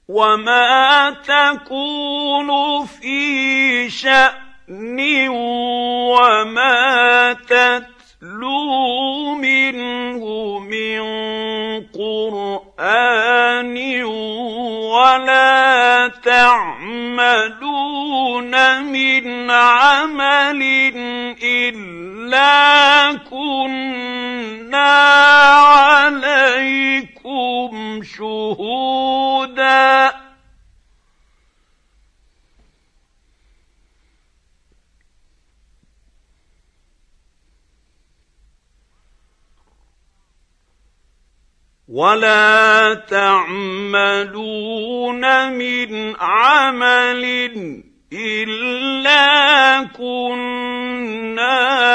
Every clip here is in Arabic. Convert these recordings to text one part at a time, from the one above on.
وما تكون في شأن وما تتلو منه من قرآن ولا تعملون من عمل إلا كنا عليكم شهودا ولا تعملون من عمل إلا كنا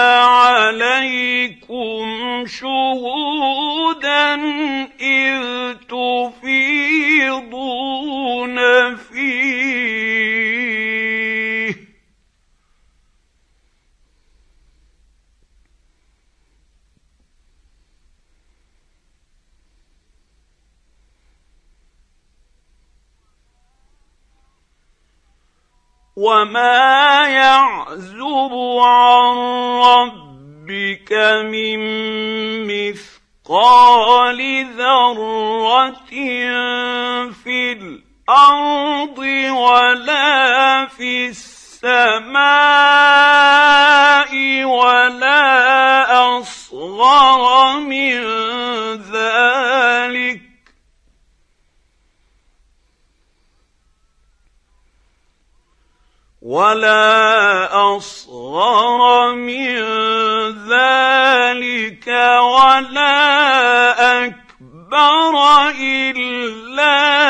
عليكم شهودا إذ تفيضون فيه وما يعزب عن ربك من مثقال ذرة في الأرض ولا في السماء ولا أصغر من ذلك ولا أصغر من ذلك ولا أكبر إلا